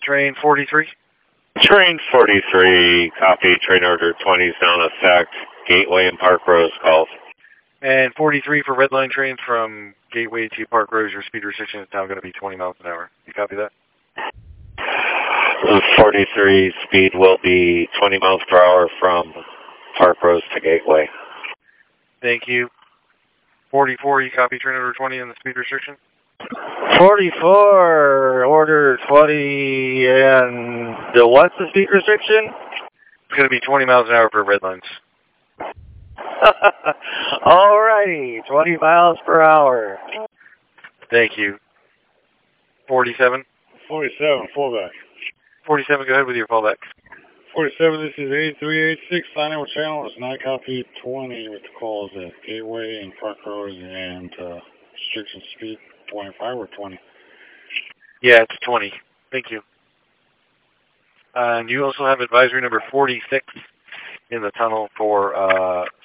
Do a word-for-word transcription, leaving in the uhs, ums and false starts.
Train forty-three? Train forty-three, copy. Train order twenty is down effect. Gateway and Park Rose calls. And forty-three for Red Line train from Gateway to Park Rose, your speed restriction is now going to be twenty miles an hour. You copy that? forty-three speed will be twenty miles per hour from Park Rose to Gateway. Thank you. forty-four, you copy train order twenty and the speed restriction? forty-four, order twenty, and the what's the speed restriction? It's going to be twenty miles an hour for Red Lines. Alrighty, twenty miles per hour. Thank you. forty-seven? forty-seven, fallback. forty-seven, go ahead with your fallback. forty-seven, this is eighty-three eighty-six, Sign-In Channel. It's nine copy twenty with the calls at Gateway and Park Rose and uh, restriction speed twenty-five or twenty. Yeah, it's twenty. Thank you. Uh, and you also have advisory number forty-six in the tunnel for uh,